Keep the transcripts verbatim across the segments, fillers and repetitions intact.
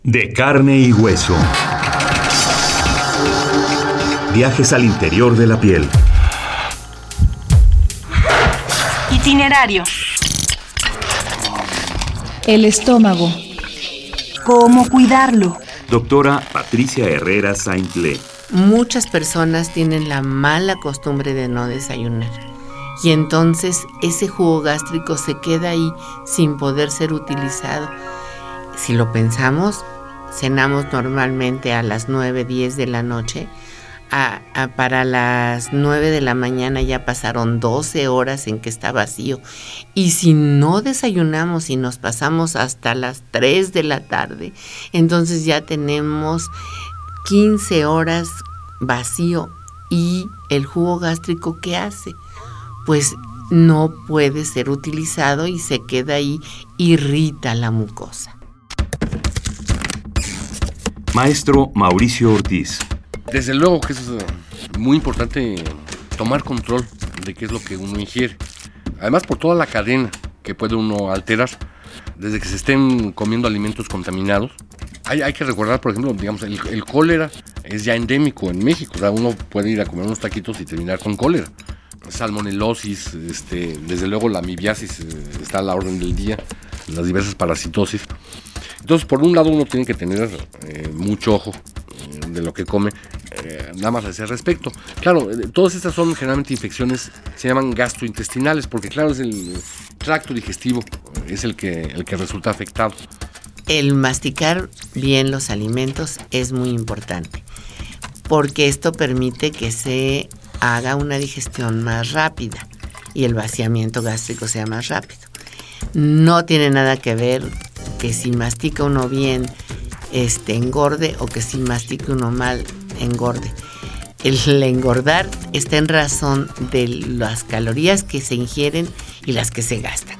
De carne y hueso. Viajes al interior de la piel. Itinerario. El estómago. ¿Cómo cuidarlo? Doctora Patricia Herrera Saintlé. Muchas personas tienen la mala costumbre de no desayunar y entonces ese jugo gástrico se queda ahí sin poder ser utilizado. Si lo pensamos, cenamos normalmente a las nueve, diez de la noche. A, a, para las nueve de la mañana ya pasaron doce horas en que está vacío. Y si no desayunamos y nos pasamos hasta las tres de la tarde, entonces ya tenemos quince horas vacío. ¿Y el jugo gástrico qué hace? Pues no puede ser utilizado y se queda ahí, irrita la mucosa. Maestro Mauricio Ortiz. Desde luego que es muy importante tomar control de qué es lo que uno ingiere. Además, por toda la cadena que puede uno alterar, desde que se estén comiendo alimentos contaminados. Hay, hay que recordar, por ejemplo, digamos, el, el cólera es ya endémico en México. O sea, uno puede ir a comer unos taquitos y terminar con cólera. Salmonelosis, este, desde luego la amibiasis está a la orden del día, las diversas parasitosis. Entonces, por un lado, uno tiene que tener eh, mucho ojo eh, de lo que come, eh, nada más a ese respecto. Claro, eh, todas estas son generalmente infecciones, se llaman gastrointestinales, porque claro, es el tracto digestivo, es el que, el que resulta afectado. El masticar bien los alimentos es muy importante, porque esto permite que se haga una digestión más rápida y el vaciamiento gástrico sea más rápido. No tiene nada que ver que si mastica uno bien este, engorde o que si mastica uno mal engorde. El engordar está en razón de las calorías que se ingieren y las que se gastan.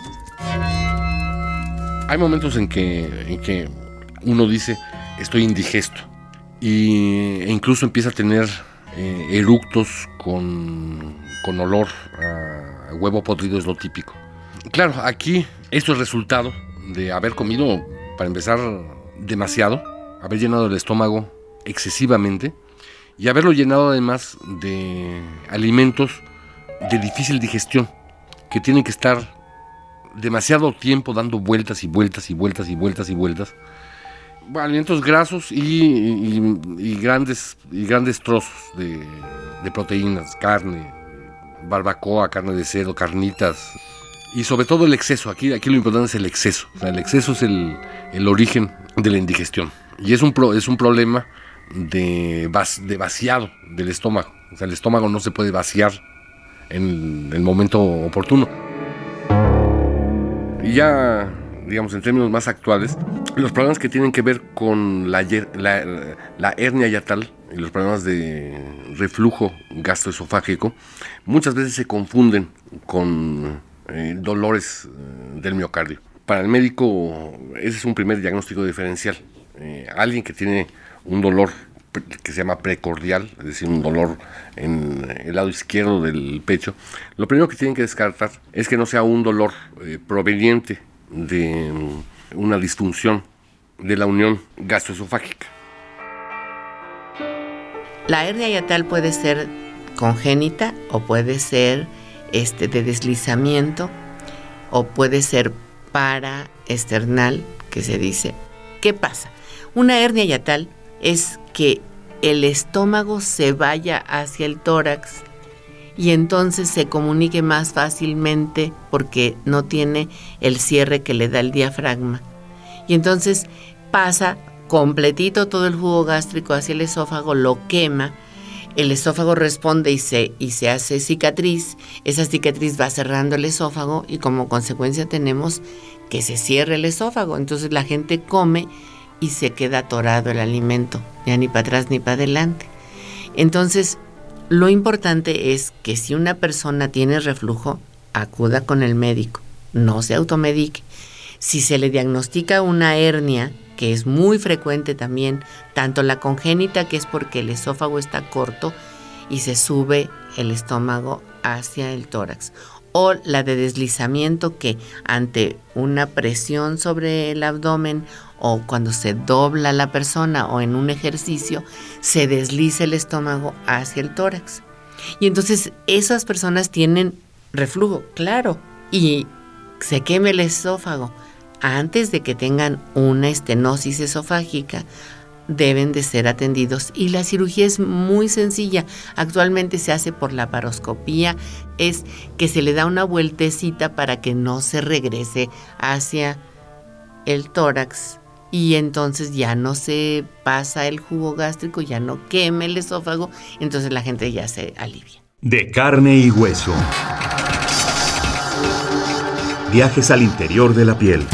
Hay momentos en que, en que uno dice estoy indigesto y, e incluso empieza a tener eh, eructos con, con olor a huevo podrido, es lo típico. Claro, aquí esto es resultado de haber comido, para empezar, demasiado, haber llenado el estómago excesivamente y haberlo llenado además de alimentos de difícil digestión que tienen que estar demasiado tiempo dando vueltas y vueltas y vueltas y vueltas y vueltas. Bueno, alimentos grasos y, y, y, grandes, y grandes trozos de, de proteínas, carne, barbacoa, carne de cerdo, carnitas. Y sobre todo el exceso, aquí, aquí lo importante es el exceso. O sea, el exceso es el, el origen de la indigestión. Y es un, pro, es un problema de, vac, de vaciado del estómago. O sea, el estómago no se puede vaciar en el momento oportuno. Y ya, digamos, en términos más actuales, los problemas que tienen que ver con la, la, la hernia hiatal y los problemas de reflujo gastroesofágico muchas veces se confunden con Eh, dolores eh, del miocardio. Para el médico ese es un primer diagnóstico diferencial. Eh, alguien que tiene un dolor que se llama precordial, es decir, un dolor en el lado izquierdo del pecho, lo primero que tienen que descartar es que no sea un dolor eh, proveniente de um, una disfunción de la unión gastroesofágica. La hernia hiatal puede ser congénita o puede ser Este, de deslizamiento o puede ser paraesternal, que se dice. ¿Qué pasa? Una hernia hiatal es que el estómago se vaya hacia el tórax y entonces se comunique más fácilmente porque no tiene el cierre que le da el diafragma. Y entonces pasa completito todo el jugo gástrico hacia el esófago, lo quema. El esófago responde y se, y se hace cicatriz. Esa cicatriz va cerrando el esófago y como consecuencia tenemos que se cierre el esófago. Entonces la gente come y se queda atorado el alimento, ya ni para atrás ni para adelante. Entonces lo importante es que si una persona tiene reflujo, acuda con el médico, no se automedique. Si se le diagnostica una hernia, que es muy frecuente también, tanto la congénita, que es porque el esófago está corto y se sube el estómago hacia el tórax, o la de deslizamiento, que ante una presión sobre el abdomen o cuando se dobla la persona o en un ejercicio, se desliza el estómago hacia el tórax. Y entonces esas personas tienen reflujo, claro, y se quema el esófago. Antes de que tengan una estenosis esofágica, deben de ser atendidos, y la cirugía es muy sencilla. Actualmente se hace por laparoscopía, es que se le da una vueltecita para que no se regrese hacia el tórax, y entonces ya no se pasa el jugo gástrico, ya no quema el esófago, entonces la gente ya se alivia. De carne y hueso. Viajes al interior de la piel.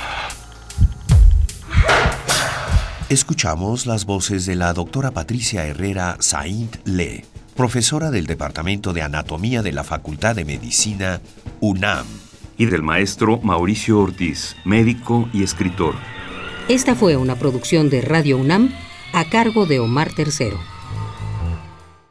Escuchamos las voces de la doctora Patricia Herrera Saint-Le, profesora del Departamento de Anatomía de la Facultad de Medicina UNAM. Y del maestro Mauricio Ortiz, médico y escritor. Esta fue una producción de Radio UNAM a cargo de Omar Tercero.